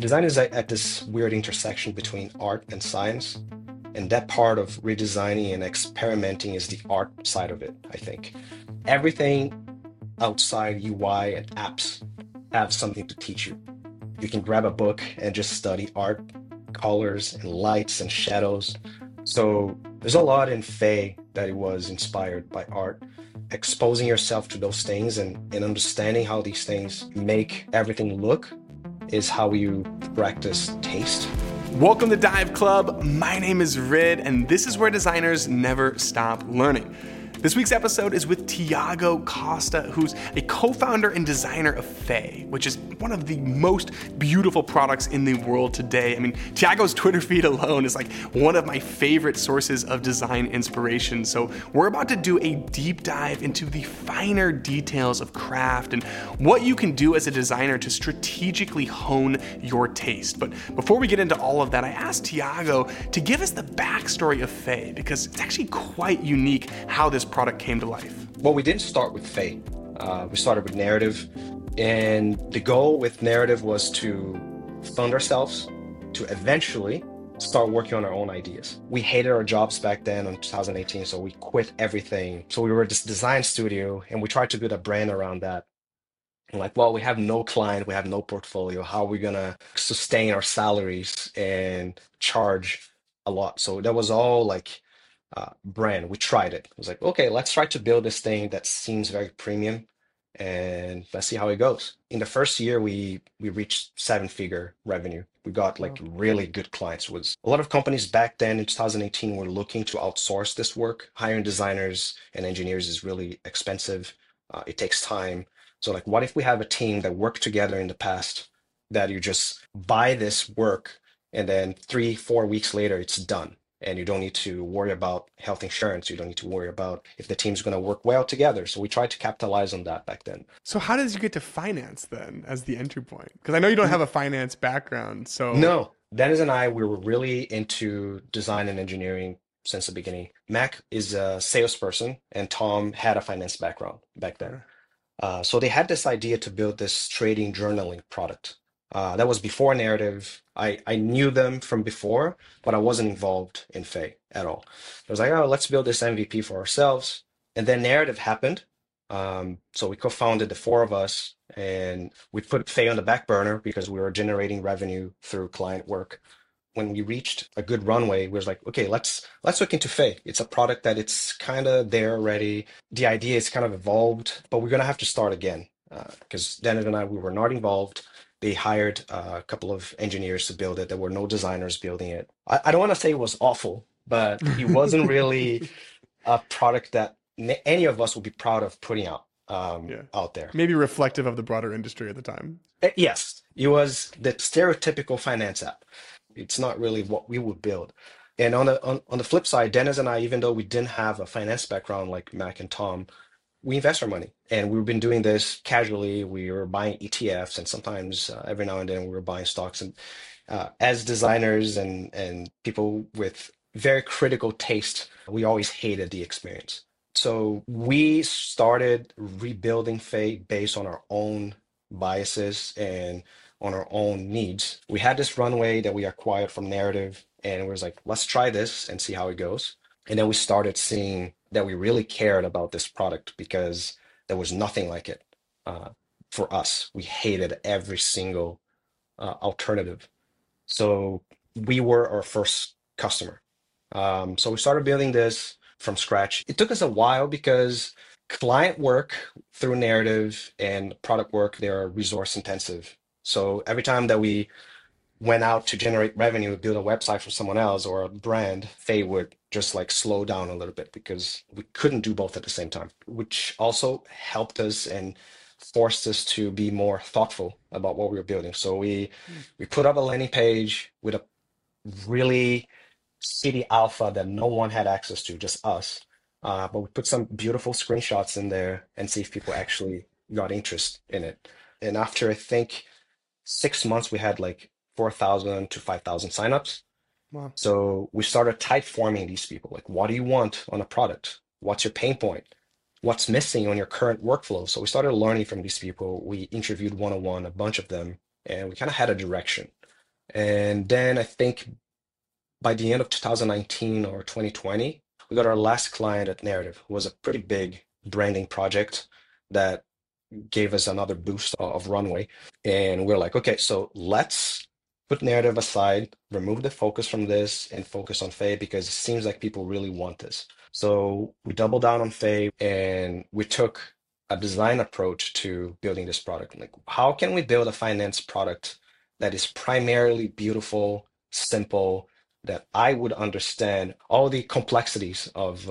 Design is at this weird intersection between art and science. And that part of redesigning and experimenting is the art side of it, I think. Everything outside UI and apps have something to teach you. You can grab a book and just study art, colors and lights and shadows. So there's a lot in Faye that it was inspired by art. Exposing yourself to those things and understanding how these things make everything look is how you practice taste. Welcome to Dive Club. My name is Rid, and this is where designers never stop learning. This week's episode is with Tiago Costa, who's a co-founder and designer of Faye, which is one of the most beautiful products in the world today. I mean, Tiago's Twitter feed alone is like one of my favorite sources of design inspiration. So we're about to do a deep dive into the finer details of craft and what you can do as a designer to strategically hone your taste. But before we get into all of that, I asked Tiago to give us the backstory of Faye, because it's actually quite unique how this product came to life. Well, we didn't start with Faye. We started with Narrative, and the goal with Narrative was to fund ourselves to eventually start working on our own ideas. We hated our jobs back then in 2018, so we quit everything. So we were this design studio, and we tried to build a brand around that. And like, well, we have no client, we have no portfolio. How are we gonna sustain our salaries and charge a lot? So that was all like brand. We tried it. It was like, okay, let's try to build this thing that seems very premium and let's see how it goes. In the first year, we reached seven-figure revenue. We got like really good clients. Was a lot of companies back then in 2018 were looking to outsource this work. Hiring designers and engineers is really expensive. It takes time. So like, what if we have a team that worked together in the past that you just buy this work and then 3, 4 weeks later it's done? And you don't need to worry about health insurance. You don't need to worry about if the team's going to work well together. So we tried to capitalize on that back then. So how did you get to finance then as the entry point? Because I know you don't have a finance background. So No, Dennis and I, we were really into design and engineering since the beginning. Mac is a salesperson, and Tom had a finance background back then. So they had this idea to build this trading journaling product. That was before Narrative. I knew them from before, but I wasn't involved in Faye at all. I was like, oh, let's build this MVP for ourselves. And then Narrative happened. So we co-founded, the four of us, and we put Faye on the back burner because we were generating revenue through client work. When we reached a good runway, we was like, okay, let's look into Faye. It's a product that it's kind of there already. The idea is kind of evolved, but we're gonna have to start again because Dennis and I, we were not involved. They hired a couple of engineers to build it. There were no designers building it. I don't want to say it was awful, but it wasn't really a product that any of us would be proud of putting yeah, out there. maybe reflective of the broader industry at the time. Yes, it was the stereotypical finance app. It's not really what we would build. And on the flip side, Dennis and I, even though we didn't have a finance background like Mac and Tom, we invest our money. And we've been doing this casually. We were buying ETFs, and sometimes every now and then we were buying stocks. And as designers and people with very critical taste, we always hated the experience. So we started rebuilding Faye based on our own biases and on our own needs. We had this runway that we acquired from Narrative, and we was like, let's try this and see how it goes. And then we started seeing that we really cared about this product because there was nothing like it for us. We hated every single alternative. So we were our first customer. So we started building this from scratch. It took us a while because client work through Narrative and product work, they are resource intensive. So every time that we went out to generate revenue, build a website for someone else or a brand, they would just like slow down a little bit because we couldn't do both at the same time, which also helped us and forced us to be more thoughtful about what we were building. So we put up a landing page with a really city alpha that no one had access to, just us. But we put some beautiful screenshots in there and see if people actually got interest in it. And after I think 6 months, we had like 4,000 to 5,000 signups. Wow. So we started type forming these people. Like, what do you want on a product? What's your pain point? What's missing on your current workflow? So we started learning from these people. We interviewed one-on-one, a bunch of them, and we kind of had a direction. And then I think by the end of 2019 or 2020, we got our last client at Narrative, who was a pretty big branding project that gave us another boost of runway. And we're like, okay, so let's put Narrative aside, remove the focus from this, and focus on Faye because it seems like people really want this. So we doubled down on Faye and we took a design approach to building this product. Like, how can we build a finance product that is primarily beautiful, simple, that I would understand all the complexities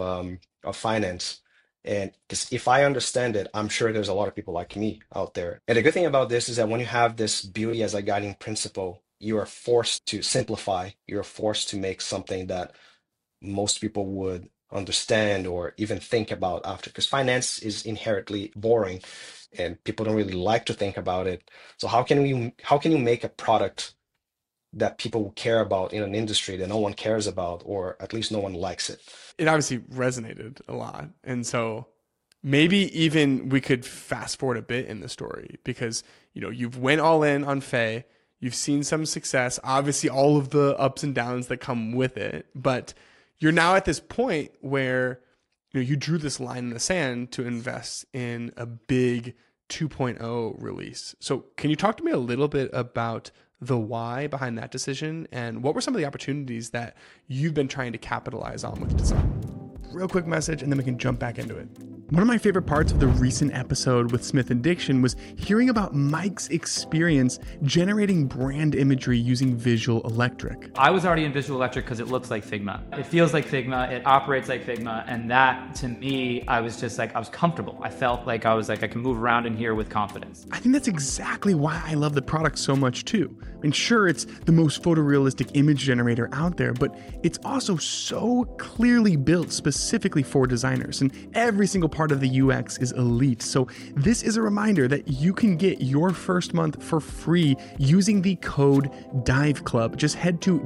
of finance. And because if I understand it, I'm sure there's a lot of people like me out there. And the good thing about this is that when you have this beauty as a guiding principle, you are forced to simplify. You're forced to make something that most people would understand or even think about after. Because finance is inherently boring and people don't really like to think about it. So how can you make a product that people will care about in an industry that no one cares about, or at least no one likes it? It obviously resonated a lot. And so maybe even we could fast forward a bit in the story because, you know, you've went all in on Faye, you've seen some success, obviously all of the ups and downs that come with it, but you're now at this point where, you know, you drew this line in the sand to invest in a big 2.0 release. So can you talk to me a little bit about the why behind that decision and what were some of the opportunities that you've been trying to capitalize on with design? Real quick message and then we can jump back into it. One of my favorite parts of the recent episode with Smith and Diction was hearing about Mike's experience generating brand imagery using Visual Electric. I was already in Visual Electric because it looks like Figma. It feels like Figma, it operates like Figma, and that, to me, I was just like, I was comfortable. I felt like I can move around in here with confidence. I think that's exactly why I love the product so much too. I mean, sure, it's the most photorealistic image generator out there, but it's also so clearly built specifically for designers, and every single part of the UX is elite. So this is a reminder that you can get your first month for free using the code Dive Club. Just head to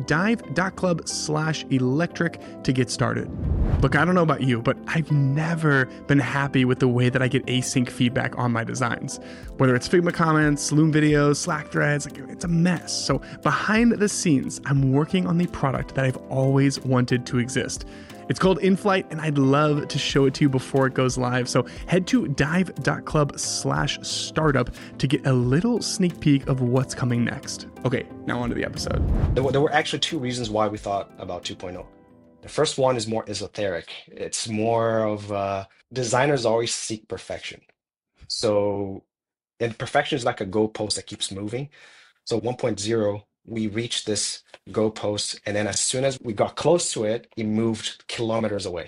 dive.club/electric to get started. Look, I don't know about you, but I've never been happy with the way that I get async feedback on my designs. Whether it's Figma comments, Loom videos, Slack threads, it's a mess. So behind the scenes, I'm working on the product that I've always wanted to exist. It's called InFlight, and I'd love to show it to you before it goes live. So head to dive.club/startup to get a little sneak peek of what's coming next. Okay, now on to the episode. There were actually two reasons why we thought about 2.0. The first one is more esoteric. It's more of designers always seek perfection. So, and perfection is like a goalpost that keeps moving. So 1.0, we reached this goalpost, and then as soon as we got close to it, it moved kilometers away.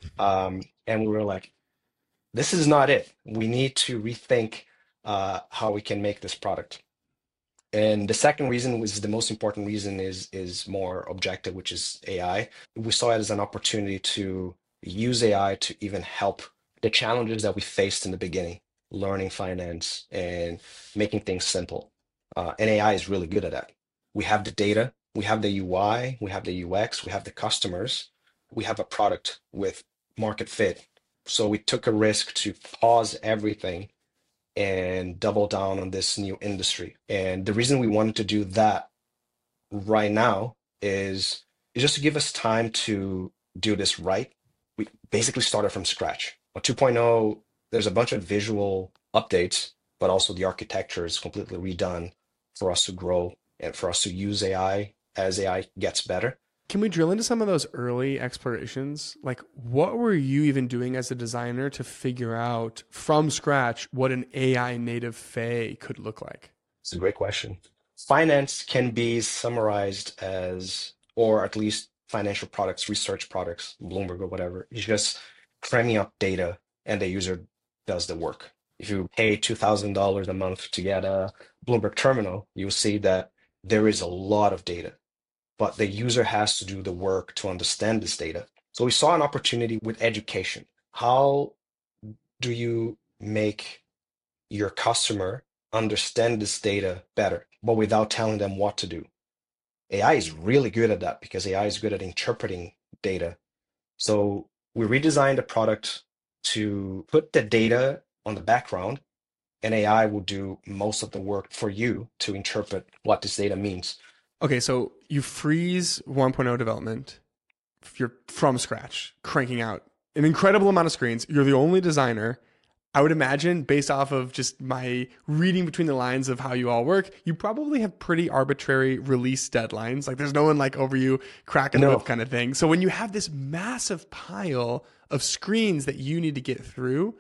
And we were like, this is not it. We need to rethink how we can make this product. And the second reason, which is the most important reason, is more objective, which is AI. We saw it as an opportunity to use AI to even help the challenges that we faced in the beginning, learning finance and making things simple. And AI is really good at that. We have the data, we have the UI, we have the UX, we have the customers, we have a product with market fit. So we took a risk to pause everything and double down on this new industry. And the reason we wanted to do that right now is just to give us time to do this right. We basically started from scratch. On 2.0, there's a bunch of visual updates, but also the architecture is completely redone for us to grow and for us to use AI as AI gets better. Can we drill into some of those early explorations? Like, what were you even doing as a designer to figure out from scratch what an AI native Faye could look like? It's a great question. Finance can be summarized as, or at least financial products, research products, Bloomberg or whatever, it's just cramming up data and the user does the work. If you pay $2,000 a month to get a Bloomberg terminal, you'll see that there is a lot of data, but the user has to do the work to understand this data. So we saw an opportunity with education. How do you make your customer understand this data better, but without telling them what to do? AI is really good at that because AI is good at interpreting data. So we redesigned the product to put the data on the background, and AI will do most of the work for you to interpret what this data means. Okay, so you freeze 1.0 development. You're from scratch, cranking out an incredible amount of screens. You're the only designer. I would imagine, based off of just my reading between the lines of how you all work, you probably have pretty arbitrary release deadlines. Like there's no one like over you cracking the whip kind of thing. So when you have this massive pile of screens that you need to get through,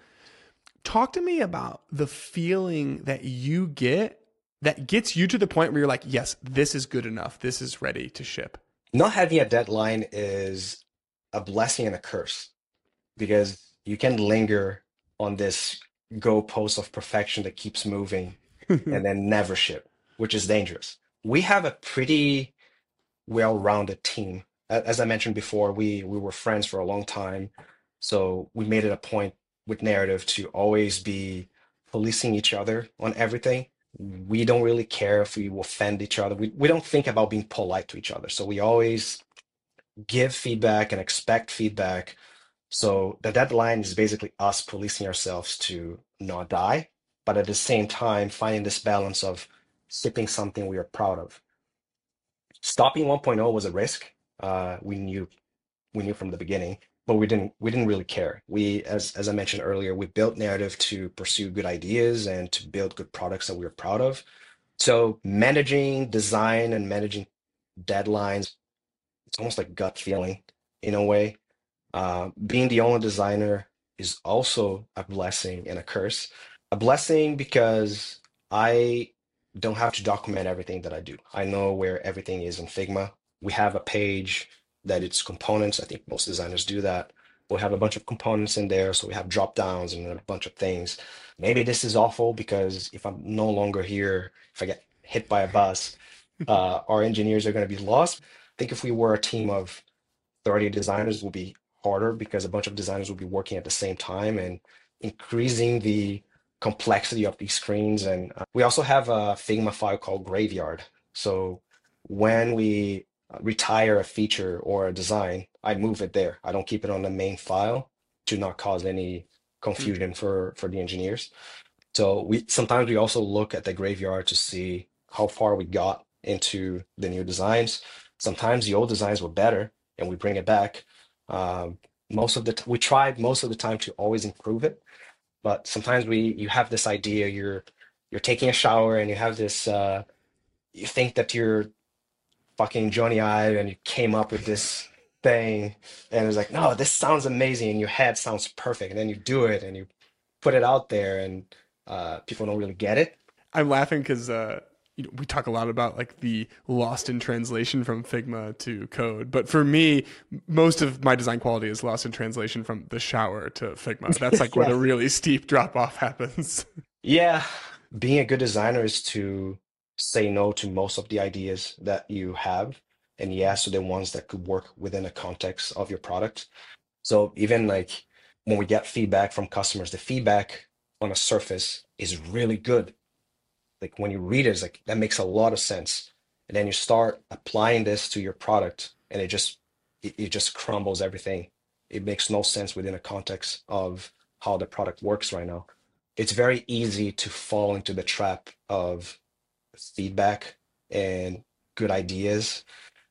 talk to me about the feeling that you get that gets you to the point where you're like, yes, this is good enough. This is ready to ship. Not having a deadline is a blessing and a curse because you can linger on this goalpost of perfection that keeps moving and then never ship, which is dangerous. We have a pretty well-rounded team. As I mentioned before, we were friends for a long time. So we made it a point with Narrative to always be policing each other on everything. We don't really care if we offend each other. We don't think about being polite to each other. So we always give feedback and expect feedback. So the deadline is basically us policing ourselves to not die, but at the same time finding this balance of shipping something we are proud of. Stopping 1.0 was a risk. We knew from the beginning, but we didn't really care. As I mentioned earlier, we built Narrative to pursue good ideas and to build good products that we were proud of. So managing design and managing deadlines, it's almost like gut feeling in a way. Being the only designer is also a blessing and a curse. A blessing because I don't have to document everything that I do. I know where everything is in Figma. We have a page that it's components. I think most designers do that. We have a bunch of components in there, so we have drop downs and a bunch of things. Maybe this is awful because if I'm no longer here, if I get hit by a bus, our engineers are going to be lost. I think if we were a team of 30 designers, it would be harder because a bunch of designers will be working at the same time and increasing the complexity of these screens. And we also have a Figma file called Graveyard. So when we retire a feature or a design, I move it there. I don't keep it on the main file to not cause any confusion for the engineers. So sometimes we also look at the Graveyard to see how far we got into the new designs. Sometimes the old designs were better and we bring it back. We tried most of the time to always improve it, but sometimes you have this idea, you're taking a shower and you have this you think that you're fucking Johnny Ive and you came up with this thing and it's like, no, this sounds amazing in your head, sounds perfect, and then you do it and you put it out there and people don't really get it. I'm laughing because we talk a lot about like the lost in translation from Figma to code, but for me, most of my design quality is lost in translation from the shower to Figma. That's like where the really steep drop off happens. Yeah, being a good designer is to say no to most of the ideas that you have and yes to the ones that could work within the context of your product. So even like when we get feedback from customers, the feedback on a surface is really good. Like when you read it, it's like that makes a lot of sense. And then you start applying this to your product and it just crumbles everything. It makes no sense within a context of how the product works right now. It's very easy to fall into the trap of feedback and good ideas.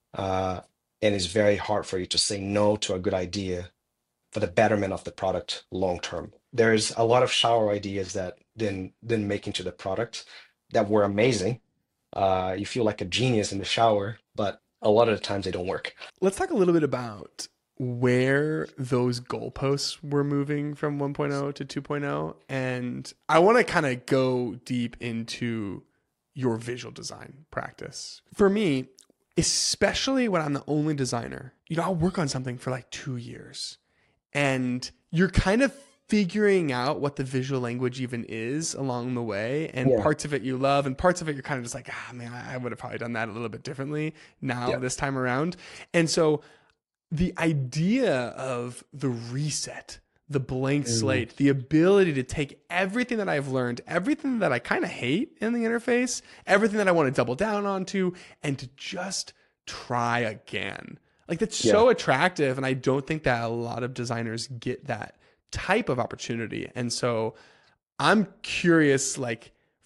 And it's very hard for you to say no to a good idea for the betterment of the product long term. There's a lot of shower ideas that didn't make into the product that were amazing. You feel like a genius in the shower, but a lot of the times they don't work. Let's talk a little bit about where those goalposts were moving from 1.0 to 2.0. And I want to kind of go deep into your visual design practice. For me, especially when I'm the only designer, I'll work on something for like 2 years and you're kind of figuring out what the visual language even is along the way. And parts of it you love and parts of it you're kind of just like, man, I would have probably done that a little bit differently now this time around. And so the idea of the reset, the blank slate, the ability to take everything that I've learned, everything that I kind of hate in the interface, everything that I want to double down onto, and to just try again. Like that's so attractive. And I don't think that a lot of designers get that type of opportunity. And so I'm curious, like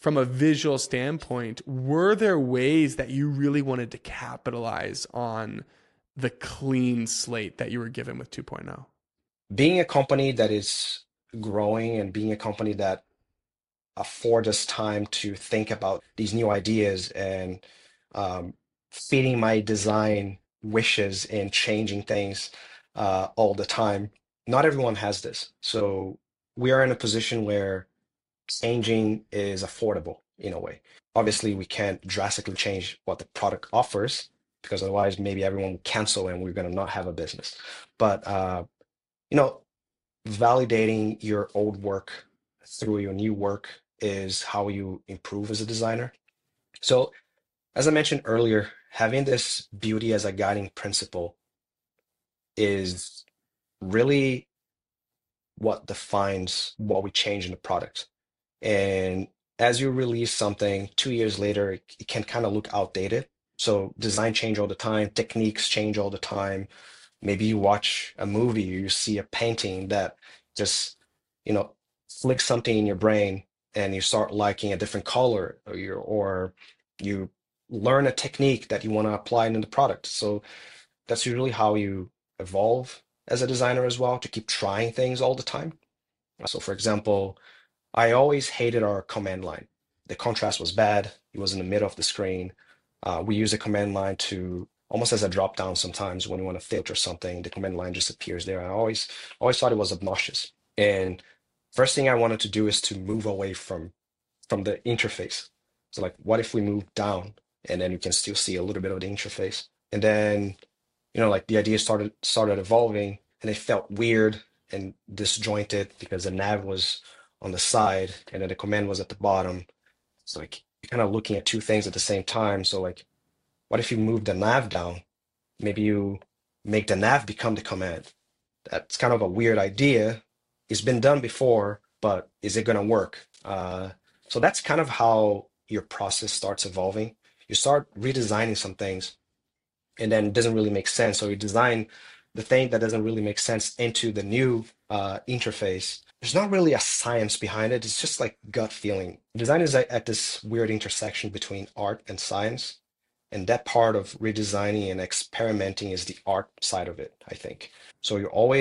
from a visual standpoint, were there ways that you really wanted to capitalize on the clean slate that you were given with 2.0? Being a company that is growing and being a company that afford us time to think about these new ideas and um, feeding my design wishes and changing things all the time. Not everyone has this. So we are in a position where changing is affordable in a way. Obviously, we can't drastically change what the product offers because otherwise maybe everyone will cancel and we're going to not have a business. But you know, validating your old work through your new work is how you improve as a designer. So, as I mentioned earlier, having this beauty as a guiding principle is really what defines what we change in the product. And as you release something 2 years later, it can kind of look outdated. So, design change all the time, techniques change all the time. Maybe you watch a movie, you see a painting that just, you know, flicks something in your brain and you start liking a different color, or you learn a technique that you want to apply in the product. So that's usually how you evolve as a designer as well, to keep trying things all the time. So for example, I always hated our command line. The contrast was bad. It was in the middle of the screen. We use a command line to almost as a drop down sometimes when you want to filter something, the command line just appears there. I always thought it was obnoxious. And first thing I wanted to do is to move away from the interface. So like, what if we move down and then you can still see a little bit of the interface? And then, like the idea started evolving and it felt weird and disjointed because the nav was on the side and then the command was at the bottom. So like you're kind of looking at two things at the same time. So like, what if you move the nav down? Maybe you make the nav become the command. That's kind of a weird idea. It's been done before, but is it going to work? So that's kind of how your process starts evolving. You start redesigning some things, and then it doesn't really make sense. So you design the thing that doesn't really make sense into the new interface. There's not really a science behind it. It's just like gut feeling. Design is at this weird intersection between art and science. And that part of redesigning and experimenting is the art side of it, I think. So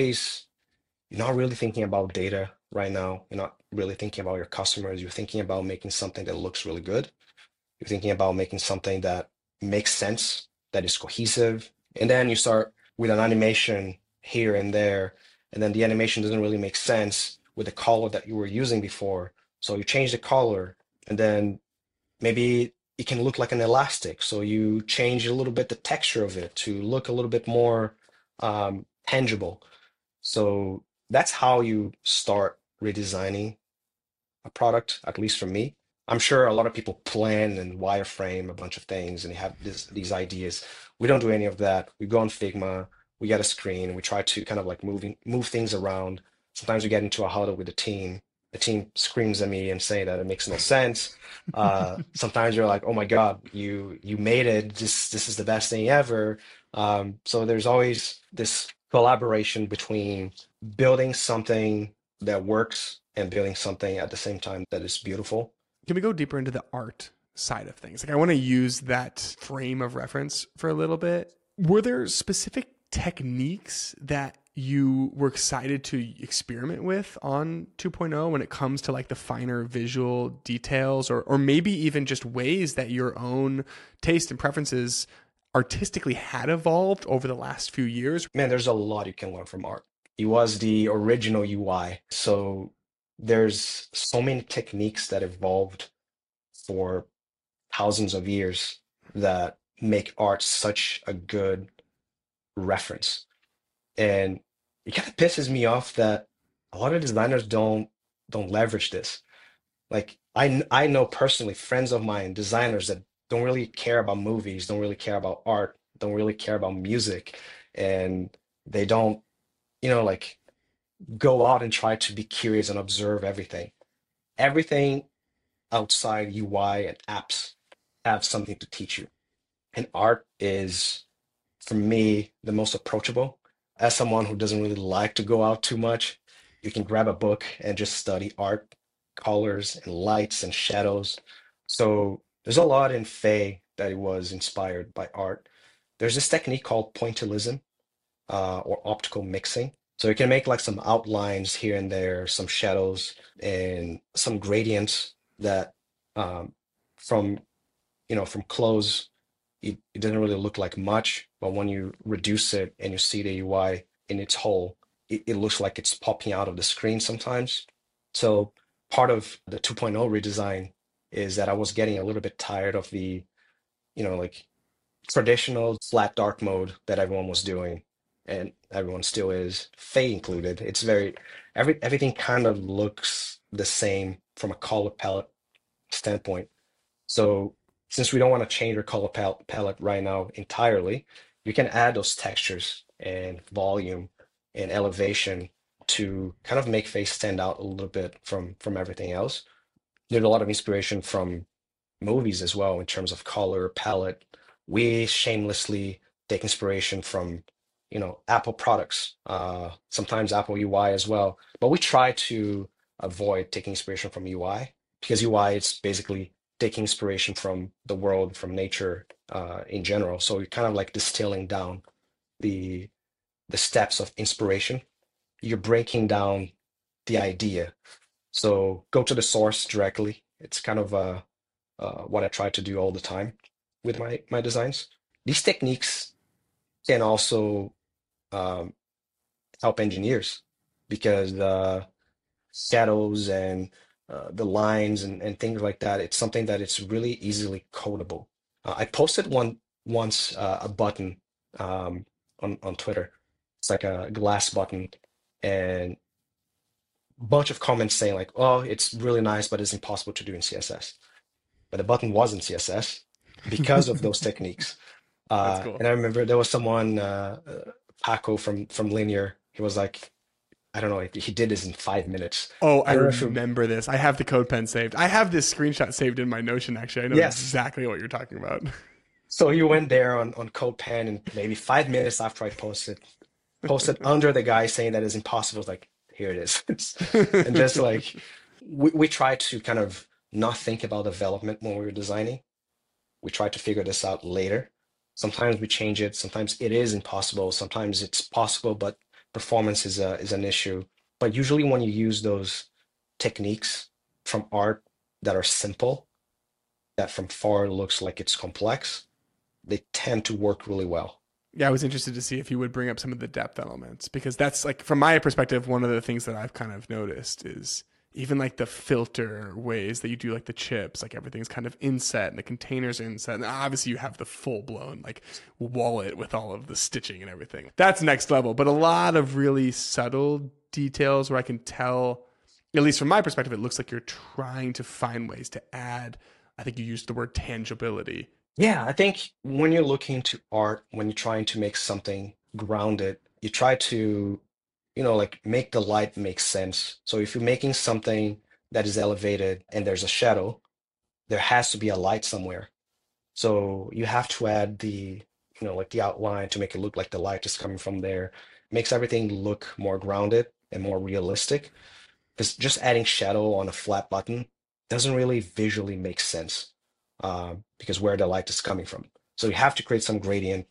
you're not really thinking about data right now. You're not really thinking about your customers. You're thinking about making something that looks really good. You're thinking about making something that makes sense, that is cohesive. And then you start with an animation here and there, and then the animation doesn't really make sense with the color that you were using before. So you change the color, and then maybe it can look like an elastic. So you change a little bit the texture of it to look a little bit more tangible. So that's how you start redesigning a product, at least for me. I'm sure a lot of people plan and wireframe a bunch of things and they have these ideas. We don't do any of that. We go on Figma, we get a screen, we try to kind of like move things around. Sometimes we get into a huddle with the team. The team screams at me and say that it makes no sense. Sometimes you're like, oh my God, you made it. This is the best thing ever. So there's always this collaboration between building something that works and building something at the same time that is beautiful. Can we go deeper into the art side of things? Like, I want to use that frame of reference for a little bit. Were there specific techniques that you were excited to experiment with on 2.0 when it comes to like the finer visual details, or maybe even just ways that your own taste and preferences artistically had evolved over the last few years? Man, there's a lot you can learn from art. It was the original UI. So there's so many techniques that evolved for thousands of years that make art such a good reference. And it kind of pisses me off that a lot of designers don't leverage this. Like I know personally friends of mine, designers that don't really care about movies, don't really care about art, don't really care about music, and they don't, like go out and try to be curious and observe everything. Everything outside UI and apps have something to teach you. And art is, for me, the most approachable. As someone who doesn't really like to go out too much, you can grab a book and just study art colors and lights and shadows. So there's a lot in Faye that it was inspired by art. There's this technique called pointillism, or optical mixing. So you can make like some outlines here and there, some shadows and some gradients that, um, from from close, it doesn't really look like much, but when you reduce it and you see the UI in its whole, it looks like it's popping out of the screen sometimes. So part of the 2.0 redesign is that I was getting a little bit tired of the, like traditional flat dark mode that everyone was doing, and everyone still is, Faye included. It's very everything kind of looks the same from a color palette standpoint. So since we don't want to change our color palette right now entirely, you can add those textures and volume and elevation to kind of make Faye stand out a little bit from everything else. There's a lot of inspiration from movies as well in terms of color palette. We shamelessly take inspiration from, Apple products, sometimes Apple UI as well. But we try to avoid taking inspiration from UI, because UI is basically taking inspiration from the world, from nature, in general. So you're kind of like distilling down the the steps of inspiration. You're breaking down the idea. So go to the source directly. It's kind of what I try to do all the time with my designs. These techniques can also, um, help engineers, because shadows and the lines and things like that, it's something that it's really easily codable. I posted once, a button, on Twitter. It's like a glass button, and a bunch of comments saying like, "Oh, it's really nice, but it's impossible to do in CSS." But the button was in CSS because of those techniques. That's cool. And I remember there was someone, Paco from Linear. He was like, I don't know, he did this in 5 minutes. Oh, I I don't know if you, remember this. I have the code pen saved. I have this screenshot saved in my Notion, actually. I know yes. exactly what you're talking about. So you went there on CodePen, and maybe 5 minutes after I posted under the guy saying that it's impossible. It's like, here it is. And just like, we try to kind of not think about development when we were designing. We try to figure this out later. Sometimes we change it. Sometimes it is impossible. Sometimes it's possible, but performance is an issue. But usually, when you use those techniques from art that are simple, that from far looks like it's complex, they tend to work really well. Yeah, I was interested to see if you would bring up some of the depth elements, because that's like, from my perspective, one of the things that I've kind of noticed is even like the filter ways that you do like the chips, like everything's kind of inset and the containers are inset. And obviously you have the full blown like wallet with all of the stitching and everything. That's next level, but a lot of really subtle details where I can tell, at least from my perspective, it looks like you're trying to find ways to add, I think you used the word tangibility. Yeah, I think when you're looking to art, when you're trying to make something grounded, you try to, like make the light make sense. So if you're making something that is elevated and there's a shadow, there has to be a light somewhere. So you have to add like the outline to make it look like the light is coming from there. Makes everything look more grounded and more realistic. Because just adding shadow on a flat button doesn't really visually make sense, because where the light is coming from. So you have to create some gradient,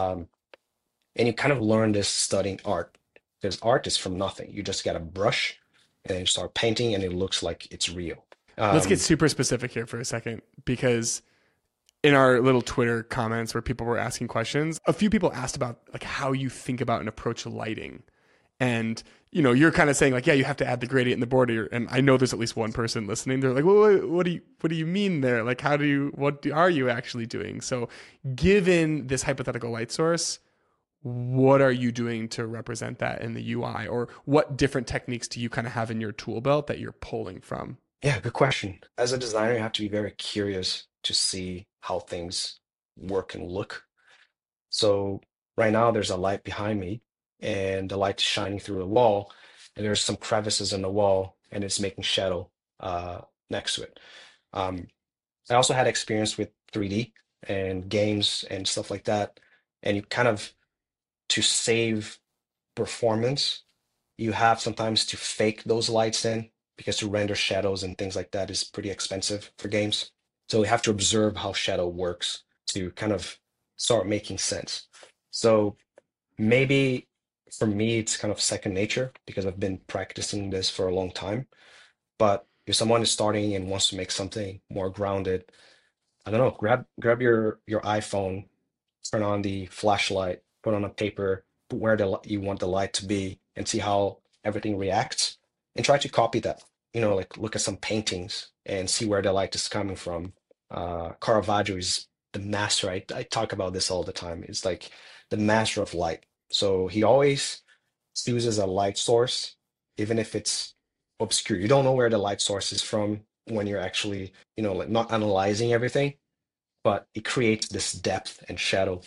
and you kind of learn this studying art, because art is from nothing. You just get a brush and then you start painting, and it looks like it's real. Let's get Um, super specific here for a second, because in our little Twitter comments where people were asking questions, a few people asked about like how you think about and approach lighting. And you're kind of saying like, yeah, you have to add the gradient in the border. And I know there's at least one person listening. They're like, well, what do you mean there? Like, are you actually doing? So given this hypothetical light source, what are you doing to represent that in the UI, or what different techniques do you kind of have in your tool belt that you're pulling from? yeah, good question. As a designer, you have to be very curious to see how things work and look. So right now there's a light behind me, and the light is shining through the wall, and there's some crevices in the wall, and it's making shadow, next to it. Um, I also had experience with 3D and games and stuff like that. And you kind of, to save performance, you have sometimes to fake those lights in, because to render shadows and things like that is pretty expensive for games. So we have to observe how shadow works to kind of start making sense. So maybe for me, it's kind of second nature because I've been practicing this for a long time. But if someone is starting and wants to make something more grounded, I don't know, grab your iPhone, turn on the flashlight, put on a paper, put where you want the light to be, and see how everything reacts, and try to copy that. Like look at some paintings and see where the light is coming from. Caravaggio is the master. I talk about this all the time. It's like the master of light. So he always uses a light source, even if it's obscure. You don't know where the light source is from when you're actually, like not analyzing everything, but it creates this depth and shadow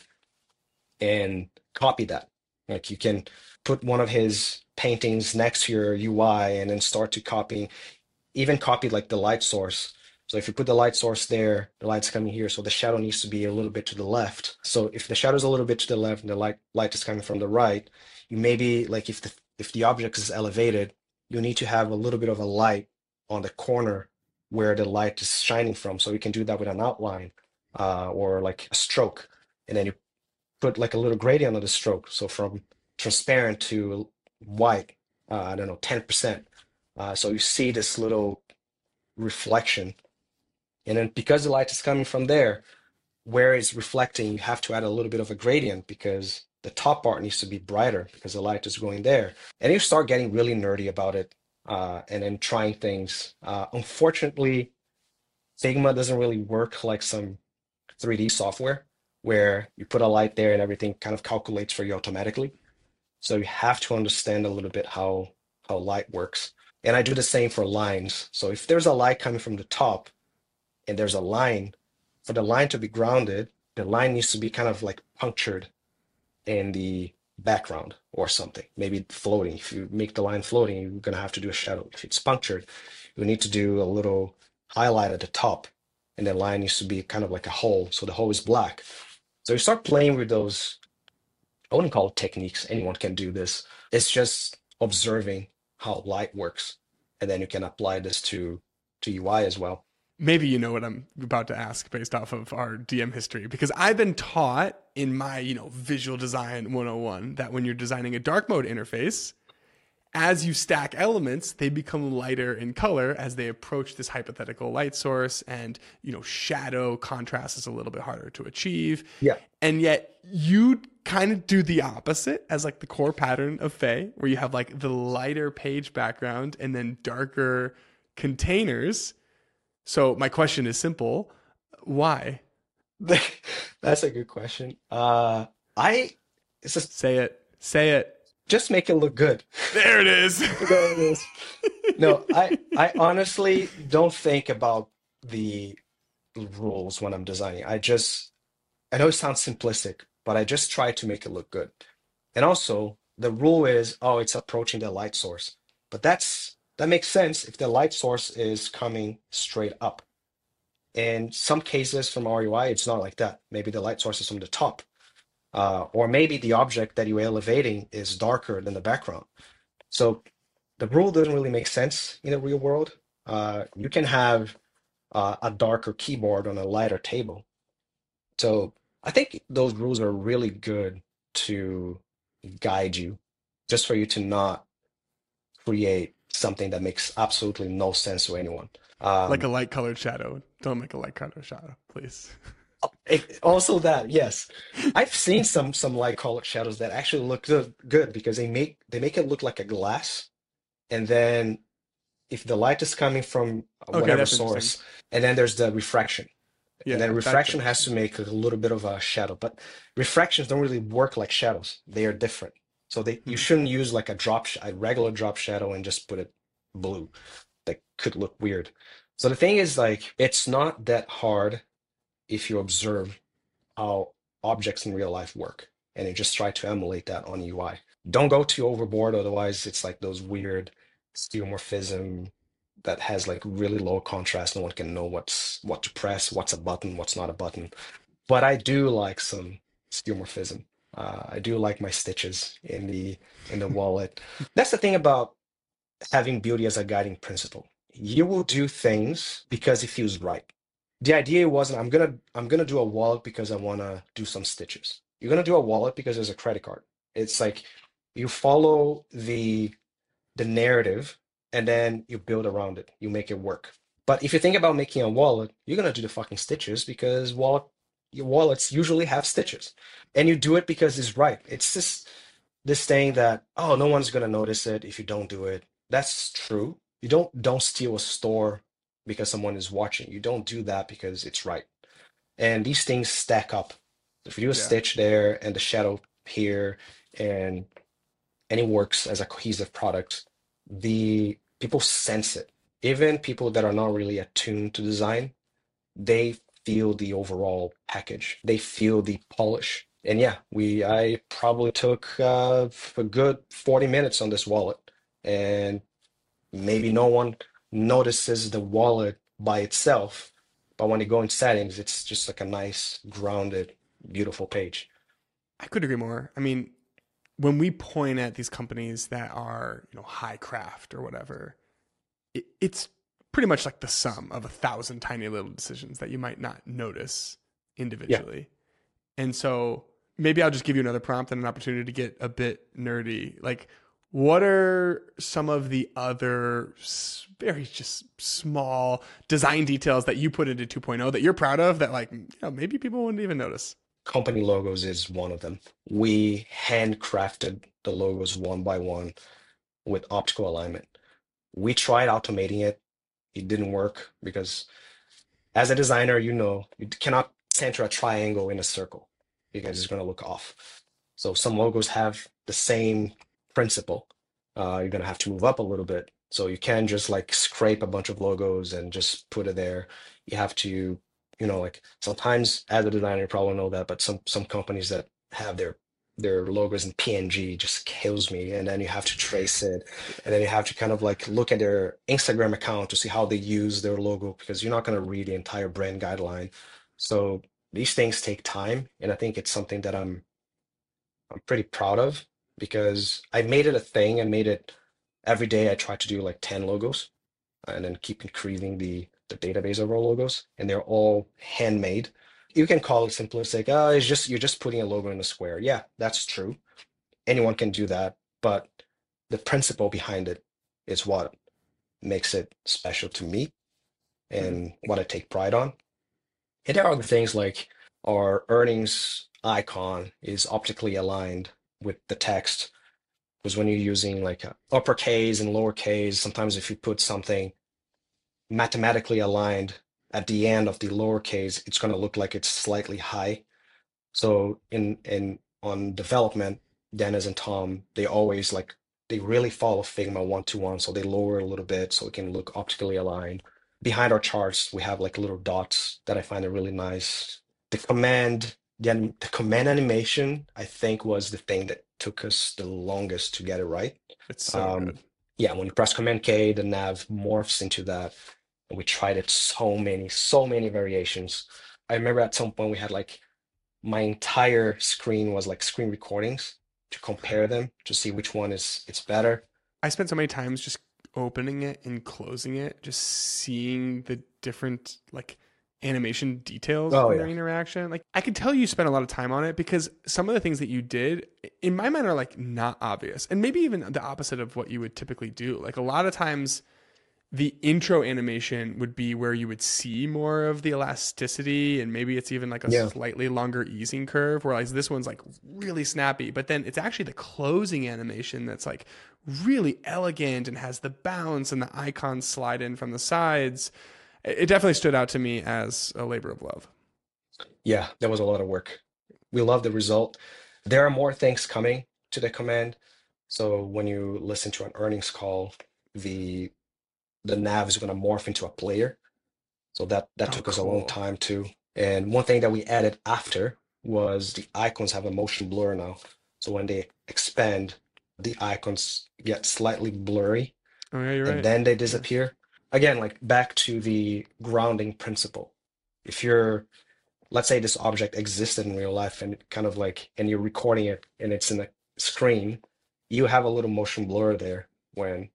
and copy that. Like you can put one of his paintings next to your UI and then start to even copy like the light source. So if you put the light source there, the light's coming here, so the shadow needs to be a little bit to the left. So if the shadow's a little bit to the left and the light is coming from the right, you maybe like if the object is elevated, you need to have a little bit of a light on the corner where the light is shining from. So you can do that with an outline or like a stroke, and then you put like a little gradient on the stroke. So from transparent to white, I don't know, 10%. So you see this little reflection. And then because the light is coming from there, where it's reflecting, you have to add a little bit of a gradient because the top part needs to be brighter because the light is going there. And you start getting really nerdy about it and then trying things. Unfortunately, Figma doesn't really work like some 3D software where you put a light there and everything kind of calculates for you automatically. So you have to understand a little bit how light works. And I do the same for lines. So if there's a light coming from the top and there's a line, for the line to be grounded, the line needs to be kind of like punctured in the background or something, maybe floating. If you make the line floating, you're going to have to do a shadow. If it's punctured, you need to do a little highlight at the top, and the line needs to be kind of like a hole, so the hole is black. So you start playing with those, I wouldn't call it techniques, anyone can do this. It's just observing how light works, and then you can apply this to UI as well. Maybe you know what I'm about to ask based off of our DM history, because I've been taught in my, visual design 101 that when you're designing a dark mode interface, as you stack elements, they become lighter in color as they approach this hypothetical light source, and, shadow contrast is a little bit harder to achieve. Yeah. And yet you kind of do the opposite as like the core pattern of Faye, where you have like the lighter page background and then darker containers. So my question is simple. Why? That's a good question. It's just Say it. Just make it look good. There it is. There it is. No, I honestly don't think about the rules when I'm designing. I know it sounds simplistic, but I just try to make it look good. And also, the rule is, it's approaching the light source. But that makes sense if the light source is coming straight up. In some cases from RUI, it's not like that. Maybe the light source is from the top. Or maybe the object that you're elevating is darker than the background. So the rule doesn't really make sense in the real world. You can have a darker keyboard on a lighter table. So I think those rules are really good to guide you, just for you to not create something that makes absolutely no sense to anyone. Like a light colored shadow. Don't make a light colored shadow, please. Also that, yes. I've seen some light colored shadows that actually look good because they make it look like a glass. And then if the light is coming from whatever source, and then there's the refraction. Yeah, and then refraction has to make a little bit of a shadow, but refractions don't really work like shadows. They are different. So you shouldn't use like a regular drop shadow and just put it blue. That could look weird. So the thing is, like, it's not that hard if you observe how objects in real life work and you just try to emulate that on UI. Don't go too overboard, otherwise it's like those weird skeuomorphism that has like really low contrast. No one can know what to press, what's a button, what's not a button. But I do like some skeuomorphism. I do like my stitches in the wallet. That's the thing about having beauty as a guiding principle. You will do things because it feels right. The idea wasn't I'm gonna do a wallet because I wanna do some stitches. You're gonna do a wallet because there's a credit card. It's like you follow the narrative and then you build around it. You make it work. But if you think about making a wallet, you're gonna do the fucking stitches because your wallets usually have stitches. And you do it because it's right. It's just this thing that, oh, no one's gonna notice it if you don't do it. That's true. You don't steal a store because someone is watching. You don't do that because it's right. And these things stack up. If you do a Yeah. stitch there and the shadow here and it works as a cohesive product, the people sense it. Even people that are not really attuned to design, they feel the overall package. They feel the polish. And yeah, I probably took a good 40 minutes on this wallet, and maybe no one notices the wallet by itself, but when you go in settings, it's just like a nice, grounded, beautiful page. I could agree more. I mean, when we point at these companies that are, high craft or whatever, it's pretty much like the sum of 1,000 tiny little decisions that you might not notice Yeah, individually. And so maybe I'll just give you another prompt and an opportunity to get a bit nerdy. Like, what are some of the other very just small design details that you put into 2.0 that you're proud of that, like, maybe people wouldn't even notice? company logos is one of them. We handcrafted the logos one by one with optical alignment. We tried automating it. It didn't work because as a designer, you cannot center a triangle in a circle because it's going to look off. So some logos have the same principle. You're going to have to move up a little bit. So you can't just like scrape a bunch of logos and just put it there. You have to, like sometimes as a designer, you probably know that, but some companies that have their logos in PNG just kills me. And then you have to trace it, and then you have to kind of like look at their Instagram account to see how they use their logo because you're not going to read the entire brand guideline. So these things take time, and I think it's something that I'm pretty proud of because I made it a thing and made it every day. I try to do like 10 logos and then keep increasing the database of our logos, and they're all handmade. You can call it simplistic. Oh, it's just you're just putting a logo in a square. Yeah, that's true. Anyone can do that, but the principle behind it is what makes it special to me Hmm. and what I take pride on. And there are other things like our earnings icon is optically aligned with the text. Because when you're using like uppercase and lowercase, sometimes if you put something mathematically aligned at the end of the lowercase, it's going to look like it's slightly high. So in on development, Dennis and Tom, they really follow Figma 1-to-1, so they lower a little bit so it can look optically aligned. Behind our charts, we have like little dots that I find are really nice. The command animation, I think, was the thing that took us the longest to get it right. It's so Um, good. yeah, when you press Command K, the nav morphs into that. And we tried it so many variations. I remember at some point we had like my entire screen was like screen recordings to compare them to see which one is it's better. I spent so many times just opening it and closing it, just seeing the different like animation details Oh in their yeah. interaction. Like I could tell you spent a lot of time on it because some of the things that you did in my mind are like not obvious. And maybe even the opposite of what you would typically do. Like a lot of times the intro animation would be where you would see more of the elasticity and maybe it's even like a Yeah. slightly longer easing curve where like this one's like really snappy, but then it's actually the closing animation that's like really elegant and has the bounce and the icons slide in from the sides. It definitely stood out to me as a labor of love. Yeah, that was a lot of work. We love the result. There are more things coming to the command. So when you listen to an earnings call, the the nav is going to morph into a player. So that Oh, took us a long cool. time too. And one thing that we added after was the icons have a motion blur now. So when they expand, the icons get slightly blurry Oh yeah, you're and right. then they Yeah. disappear. Again, like back to the grounding principle. If you're, let's say this object existed in real life and kind of like, and you're recording it and it's in a screen, you have a little motion blur there when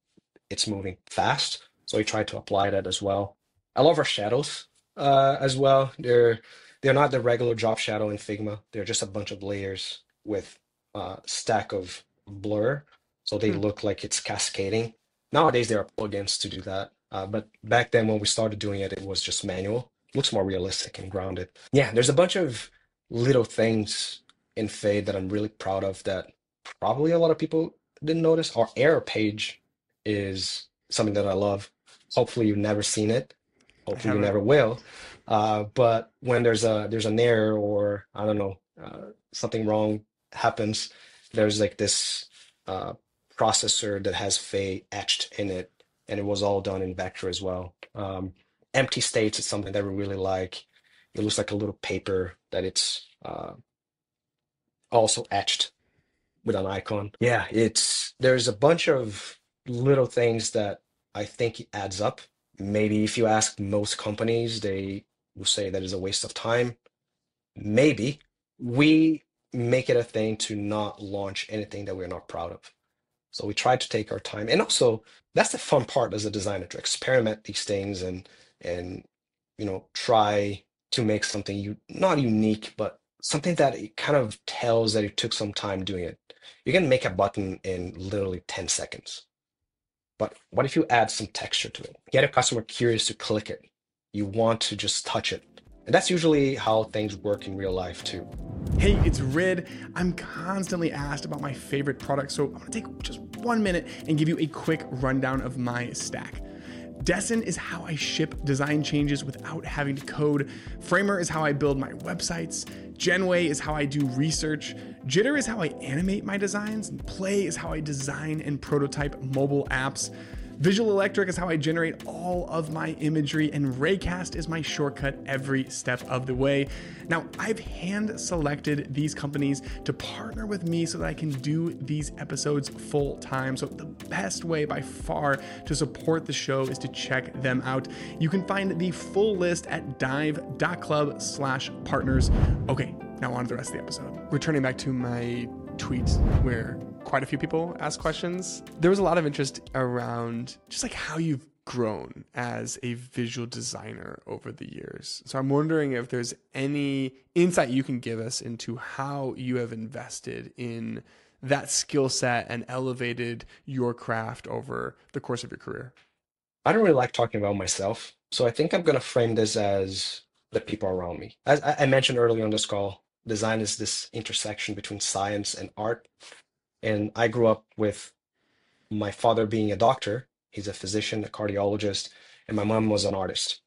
it's moving fast. So we try to apply that as well. I love our shadows as well. They're not the regular drop shadow in Figma. They're just a bunch of layers with stack of blur, so they Hmm. look like it's cascading. Nowadays there are plugins to do that, but back then when we started doing it, it was just manual. Looks more realistic and grounded. Yeah, there's a bunch of little things in Fade that I'm really proud of that probably a lot of people didn't notice. Our error page is something that I love. Hopefully you've never seen it. I Hopefully you haven't. never will. But when there's an error or I don't know something wrong happens, there's like this uh, processor that has Fade etched in it, and it was all done in vector as well. Empty states is something that we really like. It looks like a little paper that it's also etched with an icon. Yeah, it's there's a bunch of little things that I think it adds up. Maybe if you ask most companies, they will say that is a waste of time. Maybe we make it a thing to not launch anything that we're not proud of. So we try to take our time. And also that's the fun part as a designer to experiment these things and try to make something not unique, but something that it kind of tells that it took some time doing it. You can make a button in literally 10 seconds. But what if you add some texture to it? Get a customer curious to click it. You want to just touch it. And that's usually how things work in real life too. Hey, it's Rid. I'm constantly asked about my favorite products, so I'm gonna take just 1 minute and give you a quick rundown of my stack. Dessin is how I ship design changes without having to code. Framer is how I build my websites. Genway is how I do research. Jitter is how I animate my designs. And Play is how I design and prototype mobile apps. Visual Electric is how I generate all of my imagery, and Raycast is my shortcut every step of the way. Now, I've hand selected these companies to partner with me so that I can do these episodes full time. So the best way by far to support the show is to check them out. You can find the full list at dive.club/partners. Okay, now on to the rest of the episode. Returning back to my tweet where quite a few people ask questions. There was a lot of interest around just like how you've grown as a visual designer over the years. So I'm wondering if there's any insight you can give us into how you have invested in that skill set and elevated your craft over the course of your career. I don't really like talking about myself. So I think I'm going to frame this as the people around me. As I mentioned earlier on this call, design is this intersection between science and art. And I grew up with my father being a doctor. He's a physician, a cardiologist, and my mom was an artist.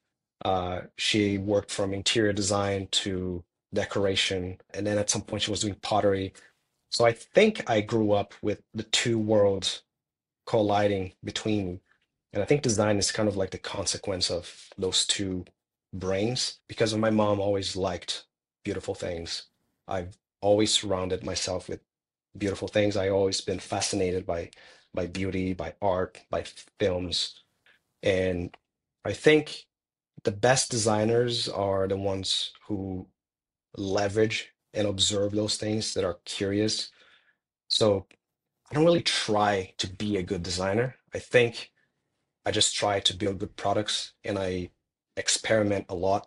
She worked from interior design to decoration, and then at some point she was doing pottery. So I think I grew up with the two worlds colliding between me. And I think design is kind of like the consequence of those two brains because my mom always liked beautiful things. I've always surrounded myself with beautiful things. I always been fascinated by beauty, by art, by films. And I think the best designers are the ones who leverage and observe those things that are curious. So I don't really try to be a good designer. I think I just try to build good products and I experiment a lot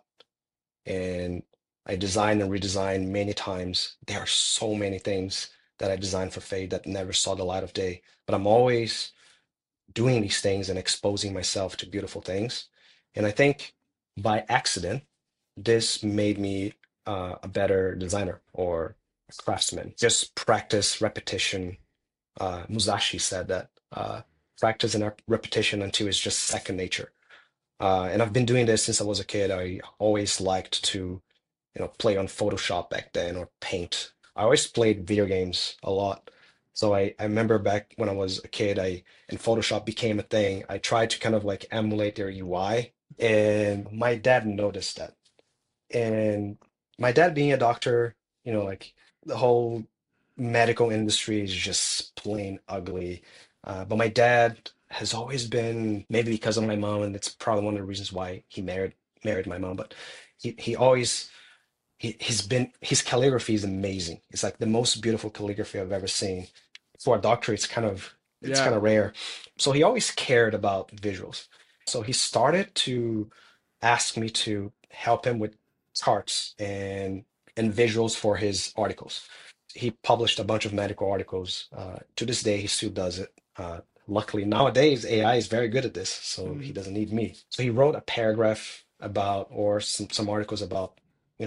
and I design and redesign many times. There are so many things that I designed for Fade that never saw the light of day, but I'm always doing these things and exposing myself to beautiful things. And I think by accident, this made me a better designer or a craftsman. Just practice, repetition. Musashi said that practice and repetition until it's just second nature. And I've been doing this since I was a kid. I always liked to, play on Photoshop back then or paint. I always played video games a lot. So I remember back when I was a kid, and Photoshop became a thing. I tried to kind of like emulate their UI, and my dad noticed that. And my dad being a doctor, like the whole medical industry is just plain ugly. But my dad has always been, maybe because of my mom, and it's probably one of the reasons why he married my mom, but he always he's been his calligraphy is amazing. It's like the most beautiful calligraphy I've ever seen. For a doctor, it's kind of it's Yeah. kind of rare. So he always cared about visuals. So he started to ask me to help him with charts and visuals for his articles. He published a bunch of medical articles. To this day, he still does it. Luckily, nowadays AI is very good at this, so he Mhm. doesn't need me. So he wrote a paragraph about, or some articles about,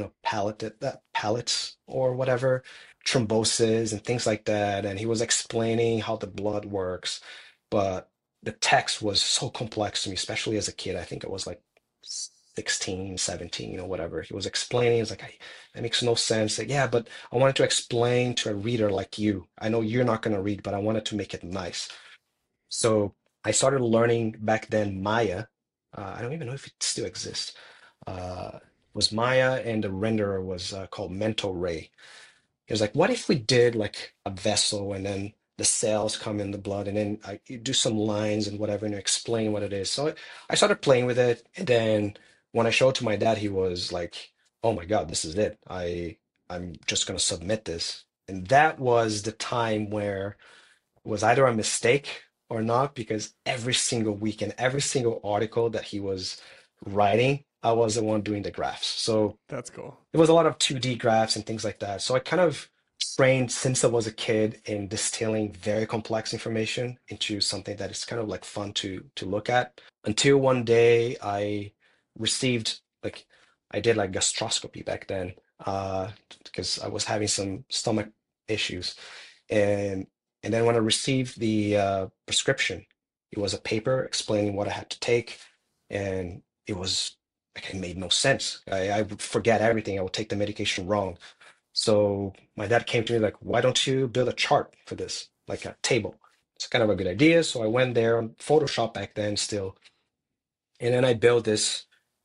pallets or whatever, thrombosis and things like that. And he was explaining how the blood works, but the text was so complex to me, especially as a kid. I think it was like 16, 17, whatever. He was explaining, it's like, that makes no sense. Like, yeah, but I wanted to explain to a reader like you. I know you're not going to read, but I wanted to make it nice. So I started learning back then Maya. I don't even know if it still exists. It was Maya, and the renderer was called Mental Ray. He was like, what if we did like a vessel and then the cells come in the blood and then you do some lines and whatever and you explain what it is. So I started playing with it. And then when I showed it to my dad, he was like, oh my God, this is it. I'm just gonna submit this. And that was the time where it was either a mistake or not, because every single week and every single article that he was writing, I was the one doing the graphs. So That's cool. there was a lot of 2D graphs and things like that. So I kind of trained since I was a kid in distilling very complex information into something that is kind of like fun to look at. Until one day I received like I did like gastroscopy back then, because I was having some stomach issues. And and then when I received the prescription, it was a paper explaining what I had to take, and it was like it made no sense. I would forget everything. I would take the medication wrong. So my dad came to me like, "Why don't you build a chart for this, like a table?" It's kind of a good idea. So I went there on Photoshop back then still, and then I built this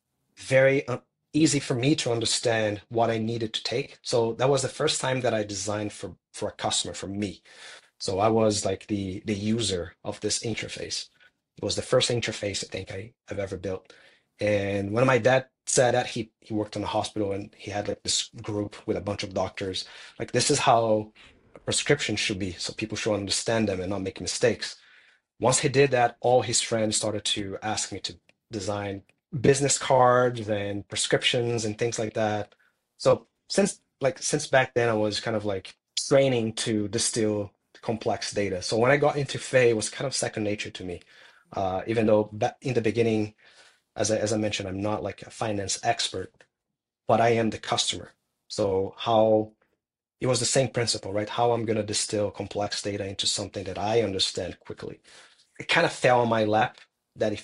very easy for me to understand what I needed to take. So that was the first time that I designed for a customer, for me. So I was like the user of this interface. It was the first interface I think I've ever built. And when my dad said that, he worked in a hospital and he had like this group with a bunch of doctors. Like this is how a prescription should be, so people should understand them and not make mistakes. Once he did that, all his friends started to ask me to design business cards and prescriptions and things like that. So since back then I was kind of like training to distill complex data. So when I got into Fay, it was kind of second nature to me. Even though in the beginning, as I mentioned, I'm not like a finance expert, but I am the customer. So how it was the same principle, right? How I'm going to distill complex data into something that I understand quickly. It kind of fell on my lap that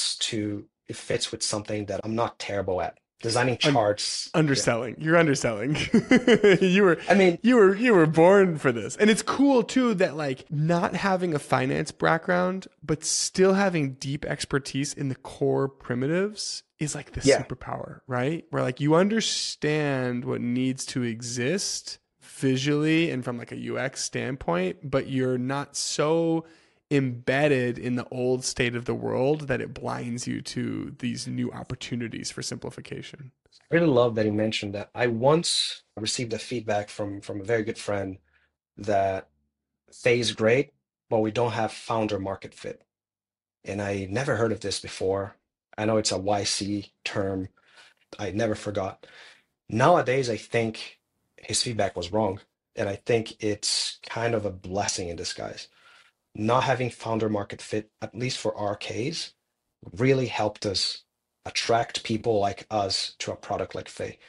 it fits with something that I'm not terrible at. Designing Un- charts. Yeah. Underselling. You're underselling. you were I mean, you were born for this. And it's cool too that like not having a finance background but still having deep expertise in the core primitives is like the yeah, superpower, right? Where like you understand what needs to exist visually and from like a UX standpoint, but you're not so embedded in the old state of the world that it blinds you to these new opportunities for simplification. I really love that you mentioned that. I once received a feedback from a very good friend that Faye is great, but we don't have founder market fit. And I never heard of this before. I know it's a YC term. I never forgot. Nowadays, I think his feedback was wrong. And I think it's kind of a blessing in disguise. Not having founder market fit, at least for our case, really helped us attract people like us to a product like Faye.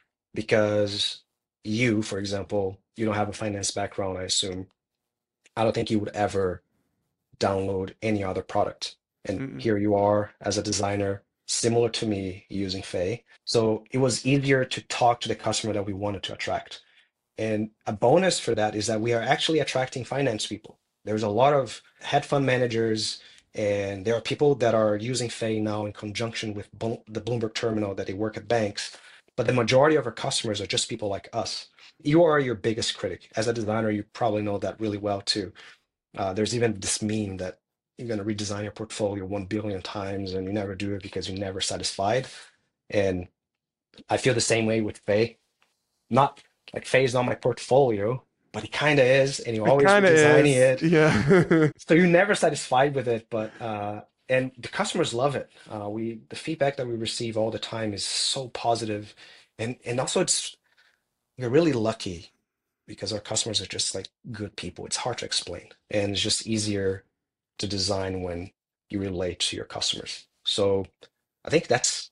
Because you, for example, you don't have a finance background, I assume. I don't think you would ever download any other product. And Mm-mm. here you are as a designer, similar to me, using Faye. So it was easier to talk to the customer that we wanted to attract. And a bonus for that is that we are actually attracting finance people. There's a lot of hedge fund managers, and there are people that are using Faye now in conjunction with the Bloomberg terminal that they work at banks. But the majority of our customers are just people like us. You are your biggest critic. As a designer, you probably know that really well too. There's even this meme that you're going to redesign your portfolio 1 billion times and you never do it because you're never satisfied. And I feel the same way with Faye. Not like Faye is not my portfolio, but it kind of is, and you're It always kind of redesigning is. it. Yeah. So you're never satisfied with it, but and the customers love it. The feedback that we receive all the time is so positive, and also it's you're really lucky because our customers are just like good people. It's hard to explain, and it's just easier to design when you relate to your customers. So I think that's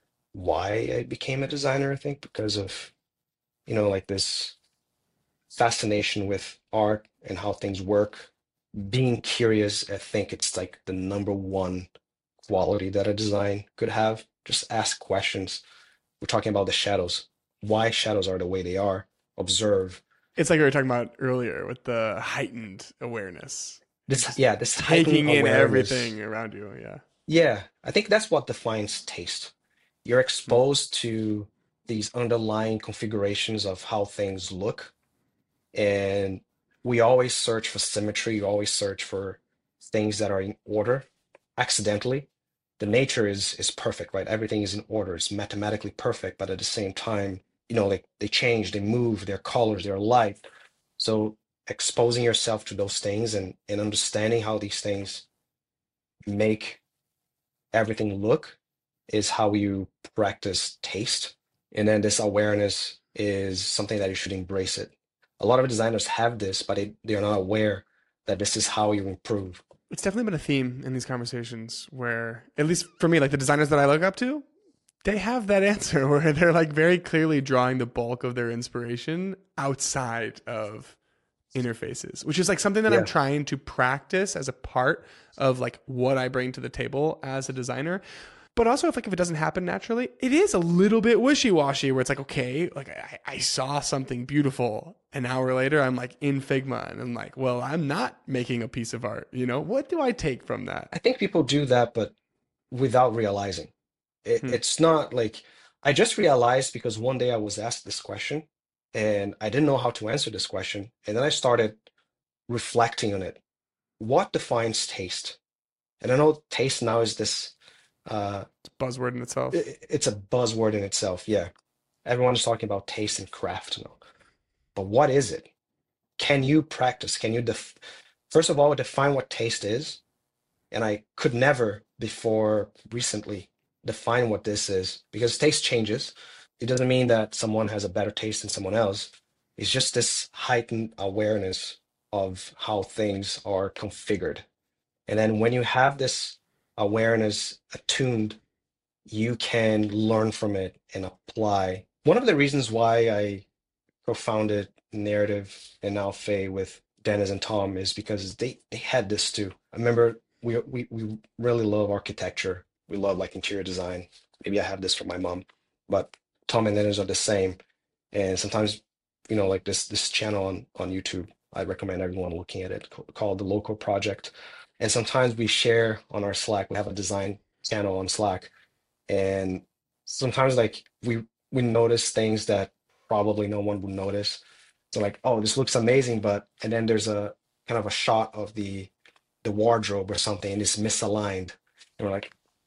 why I became a designer, I think, because of, like this fascination with art and how things work. Being curious, I think it's like the number one quality that a design could have. Just ask questions. We're talking about the shadows. Why shadows are the way they are. Observe. It's like we were talking about earlier with the heightened awareness. This, yeah, this heightened Taking in awareness. everything around you. Yeah. Yeah, I think that's what defines taste. You're exposed to these underlying configurations of how things look, and we always search for symmetry. You always search for things that are in order accidentally. The nature is perfect, right? Everything is in order. It's mathematically perfect, but at the same time, like they change, they move, their colors, their light. So exposing yourself to those things and understanding how these things make everything look is how you practice taste. And then this awareness is something that you should embrace it. A lot of designers have this, but they're not aware that this is how you improve. It's definitely been a theme in these conversations where, at least for me, like the designers that I look up to, they have that answer where they're like very clearly drawing the bulk of their inspiration outside of interfaces, which is like something that I'm Yeah. trying to practice as a part of like what I bring to the table as a designer. But also, if it doesn't happen naturally, it is a little bit wishy-washy where it's like, okay, like I saw something beautiful. An hour later, I'm like in Figma and I'm like, well, I'm not making a piece of art. What do I take from that? I think people do that, but without realizing. Hmm. It's not like I just realized because one day I was asked this question and I didn't know how to answer this question. And then I started reflecting on it. What defines taste? And I know taste now is this, uh, It's a buzzword in itself. it's a buzzword in itself. Yeah. Everyone is talking about taste and craft now. But what is it? Can you practice? Can you first of all define what taste is? And I could never before recently define what this is because taste changes. It doesn't mean that someone has a better taste than someone else. It's just this heightened awareness of how things are configured. And then when you have this awareness attuned, you can learn from it and apply. One of the reasons why I co-founded Narrative and now Faye with Dennis and Tom is because they had this too. I remember we really love architecture. We love like interior design. Maybe I have this from my mom, but Tom and Dennis are the same. And sometimes, like this channel on YouTube, I recommend everyone looking at it called The Local Project. And sometimes we share on our Slack. We have a design channel on Slack, and sometimes like we notice things that probably no one would notice. So like, oh, this looks amazing, but and then there's a kind of a shot of the wardrobe or something and it's misaligned. And we're like,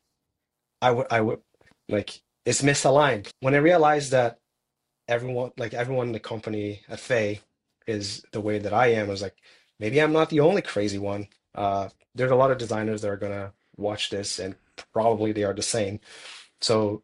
I would like it's misaligned. When I realized that everyone in the company at Faye is the way that I am, I was like, maybe I'm not the only crazy one. There's a lot of designers that are gonna watch this and probably they are the same. So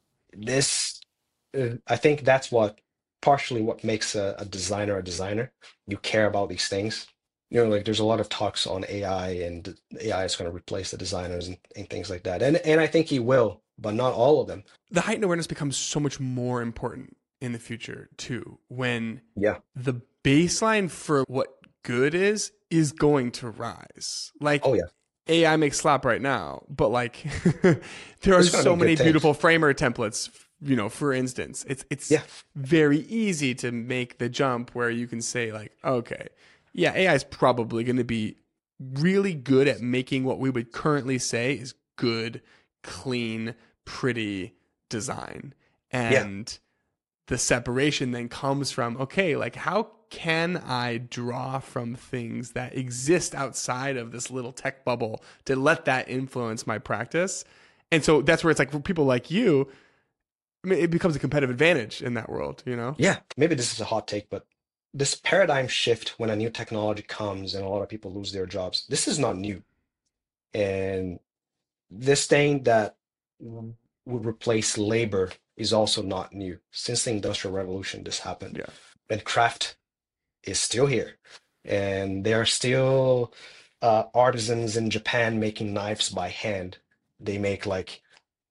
this I think that's what partially what makes a designer a designer. You care about these things. Like there's a lot of talks on AI and AI is going to replace the designers and things like that. And I think he will, but not all of them. The heightened awareness becomes so much more important in the future too, when Yeah. the baseline for what good is going to rise. Like Oh yeah. AI makes slap right now, but like there are It's gonna so be many good things. beautiful framer templates. For instance, it's Yeah. very easy to make the jump where you can say like, okay, yeah, AI is probably going to be really good at making what we would currently say is good, clean, pretty design. Yeah. And the separation then comes from, okay, like how can I draw from things that exist outside of this little tech bubble to let that influence my practice? And so that's where it's like for people like you, I mean, it becomes a competitive advantage in that world. Yeah. Maybe this is a hot take, but this paradigm shift when a new technology comes and a lot of people lose their jobs, this is not new. And this thing that would replace labor is also not new. Since the Industrial Revolution, this happened. Yeah. And craft is still here. And there are still artisans in Japan making knives by hand. They make like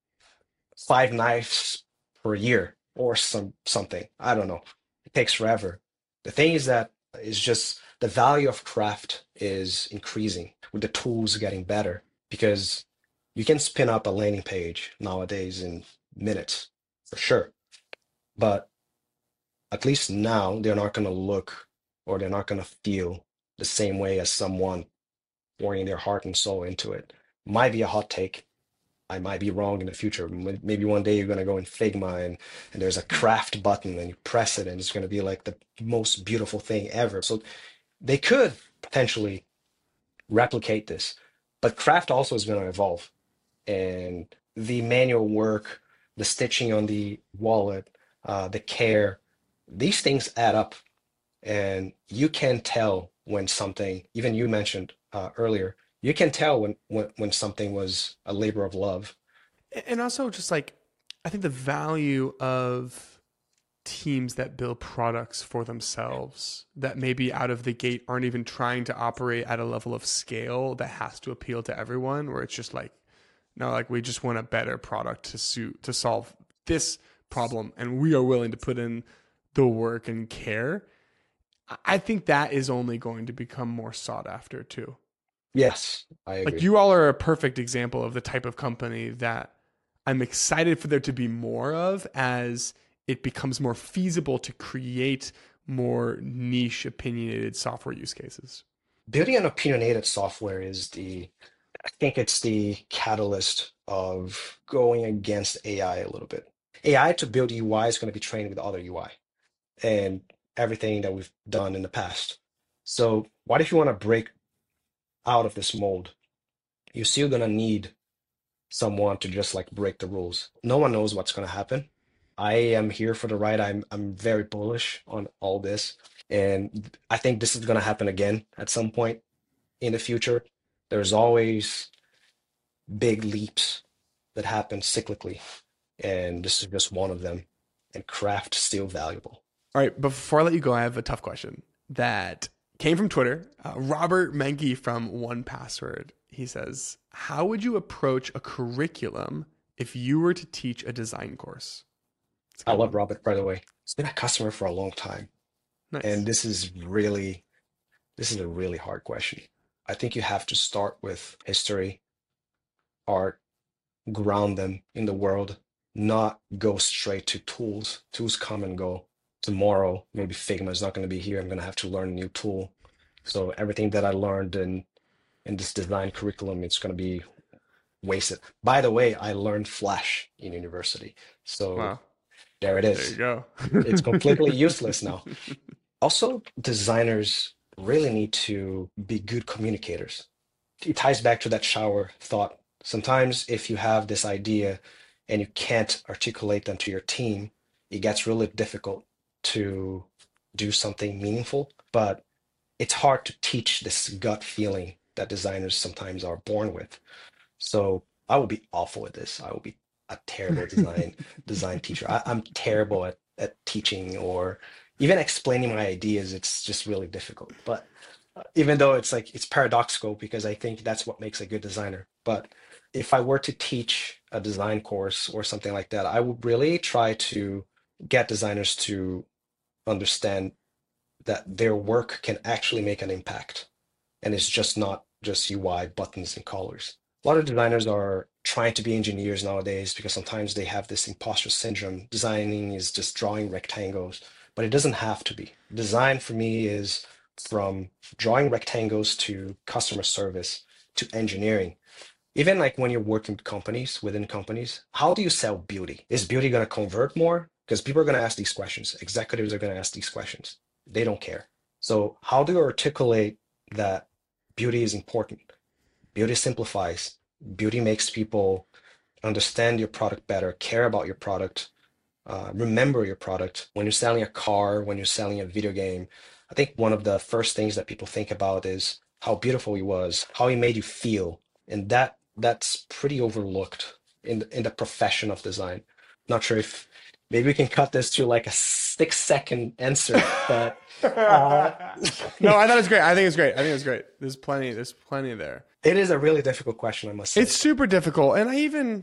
5 knives per year or something. I don't know. It takes forever. The thing is that it's just the value of craft is increasing with the tools getting better because you can spin up a landing page nowadays in minutes for sure. But at least now they're not going to look or they're not going to feel the same way as someone pouring their heart and soul into it. Might be a hot take. I might be wrong in the future. Maybe one day you're going to go in Figma and there's a craft button and you press it and it's going to be like the most beautiful thing ever. So they could potentially replicate this, but craft also is going to evolve. And the manual work, the stitching on the wallet, the care, these things add up. And you can tell when something, even you mentioned earlier, you can tell when something was a labor of love. And also just like, I think the value of teams that build products for themselves that maybe out of the gate aren't even trying to operate at a level of scale that has to appeal to everyone, where it's just like, no, like we just want a better product to solve this problem and we are willing to put in the work and care. I think that is only going to become more sought after too. Yes, I Like agree. you all are a perfect example of the type of company that I'm excited for there to be more of as it becomes more feasible to create more niche opinionated software use cases. Building an opinionated software is I think it's the catalyst of going against AI a little bit. AI to build UI is going to be trained with other UI and everything that we've done in the past. So what if you want to break out of this mold? You're still going to need someone to just like break the rules. No one knows what's going to happen. I am here for the ride. I'm very bullish on all this, and I think this is going to happen again at some point in the future. There's always big leaps that happen cyclically, and this is just one of them. And craft still valuable. All right, before I let you go, I have a tough question that came from Twitter. Robert Menke from 1Password. He says, how would you approach a curriculum if you were to teach a design course? I love Robert, by the way. He's been a customer for a long time, Nice. and this is a really hard question. I think you have to start with history, art, ground them in the world, not go straight to tools. Tools come and go. Tomorrow, maybe Figma is not going to be here. I'm going to have to learn a new tool. So everything that I learned in this design curriculum, it's going to be wasted. By the way, I learned Flash in university. So Wow. there it There you is. go. It's completely useless now. Also, designers really need to be good communicators. It ties back to that shower thought. Sometimes, if you have this idea and you can't articulate them to your team, it gets really difficult to do something meaningful. But it's hard to teach this gut feeling that designers sometimes are born with. So I will be awful at this. I will be a terrible design teacher. I'm terrible at teaching or even explaining my ideas. It's just really difficult. But even though it's like it's paradoxical because I think that's what makes a good designer. But if I were to teach a design course or something like that, I would really try to get designers to understand that their work can actually make an impact. And it's just not just UI buttons and colors. A lot of designers are trying to be engineers nowadays because sometimes they have this imposter syndrome. Designing is just drawing rectangles, but it doesn't have to be. Design for me is from drawing rectangles to customer service to engineering. Even like when you're working with companies, within companies, how do you sell beauty? Is beauty going to convert more? Because people are going to ask these questions. Executives are going to ask these questions. They don't care. So how do you articulate that beauty is important? Beauty simplifies. Beauty makes people understand your product better, care about your product, remember your product. When you're selling a car, when you're selling a video game, I think one of the first things that people think about is how beautiful it was, how it made you feel, and that's pretty overlooked in the profession of design. Not sure if maybe we can cut this to like a 6 second answer, but uh, No, I thought it was great. I think it's great. I think it's great. There's plenty there. it is a really difficult question, I must say. It's super difficult. And I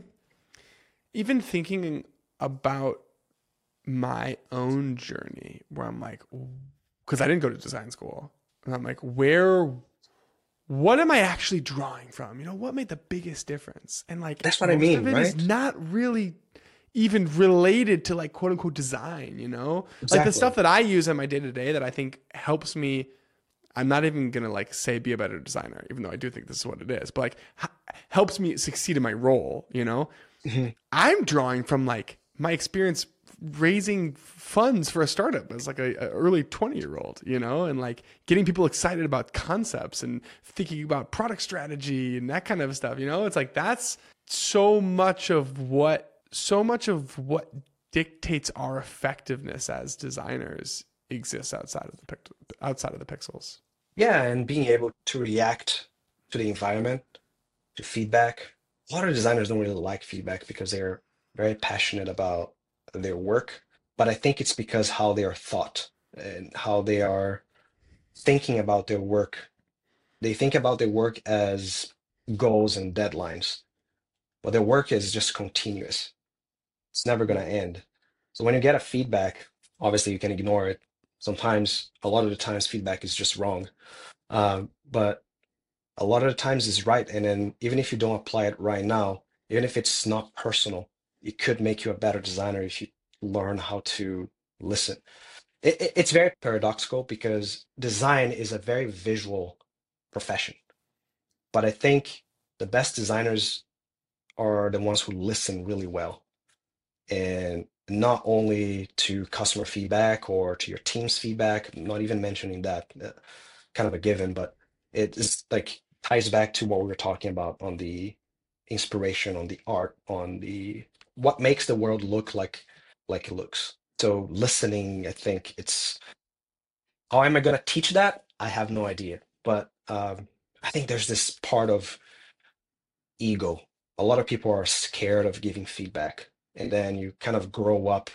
even thinking about my own journey where I'm like, because I didn't go to design school, and I'm like, what am I actually drawing from? What made the biggest difference? And like, That's what I most mean, of it right? is not really even related to like quote unquote design, like the Exactly. stuff that I use in my day to day that I think helps me. I'm not even going to like say be a better designer, even though I do think this is what it is, but like helps me succeed in my role, Mhm. I'm drawing from like my experience raising funds for a startup as like a early 20-year-old, and like getting people excited about concepts and thinking about product strategy and that kind of stuff. It's like that's so much of what dictates our effectiveness as designers exists outside of the pixels. Yeah, and being able to react to the environment, to feedback. A lot of designers don't really like feedback because they're very passionate about their work. But I think it's because how they are thought and how they are thinking about their work. They think about their work as goals and deadlines, but their work is just continuous. It's never going to end. So when you get a feedback, obviously you can ignore it. Sometimes, a lot of the times, feedback is just wrong. But a lot of the times it's right. And then even if you don't apply it right now, even if it's not personal, it could make you a better designer if you learn how to listen. It's very paradoxical because design is a very visual profession. But I think the best designers are the ones who listen really well. And not only to customer feedback or to your team's feedback, not even mentioning that, kind of a given, but it is like ties back to what we were talking about on the inspiration, on the art, on the what makes the world look like it looks. So listening, I think it's how am I going to teach that? I have no idea. But I think there's this part of ego. A lot of people are scared of giving feedback, and then you kind of grow up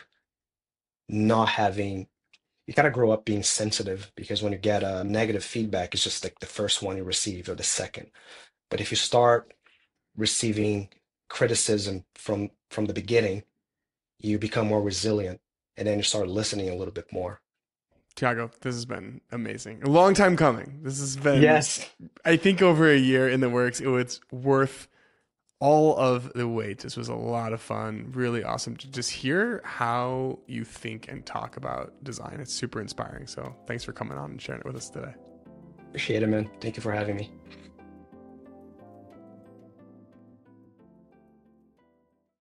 not having you kind of grow up being sensitive because when you get a negative feedback, it's just like the first one you receive or the second. But if you start receiving criticism from the beginning, you become more resilient, and then you start listening a little bit more. Tiago, this has been amazing. A long time coming. This has been, Yes. I think, over a year in the works. It was worth all of the wait. This was a lot of fun. Really awesome to just hear how you think and talk about design. It's super inspiring. So thanks for coming on and sharing it with us today. Appreciate it, man. Thank you for having me.